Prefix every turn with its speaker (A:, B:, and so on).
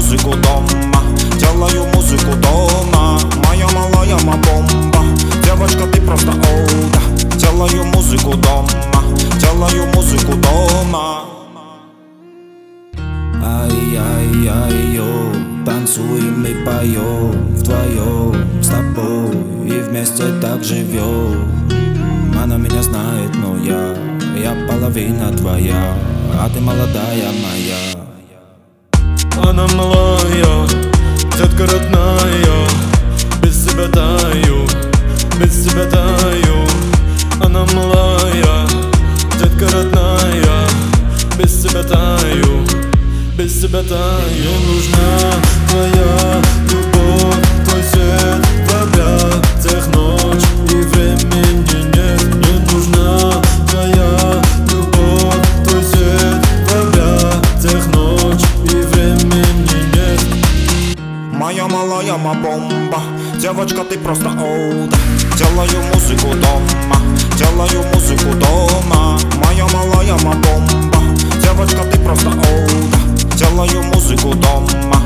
A: музыку дома, делаю музыку дома. Моя малая бомба, девочка, ты просто олда. Делаю музыку дома, делаю музыку дома.
B: Ай-яй-яй-йо, танцуем и поем вдвоем с тобой и вместе так живем. Она меня знает, но я половина твоя, а ты молодая моя.
C: Она малая, детка родная, без тебя таю, без тебя таю. Она малая, детка родная, без тебя таю, без тебя таю. Мне нужна твоя любовь, твой свет в объятиях ночь и времени нет. Мне нужна твоя любовь, твой свет в объятиях ночь и времени нет.
A: Моя малая бомба, девочка, ты просто олда. Делаю музыку дома, делаю музыку дома. Моя малая бомба, девочка, ты просто олда. Делаю музыку дома.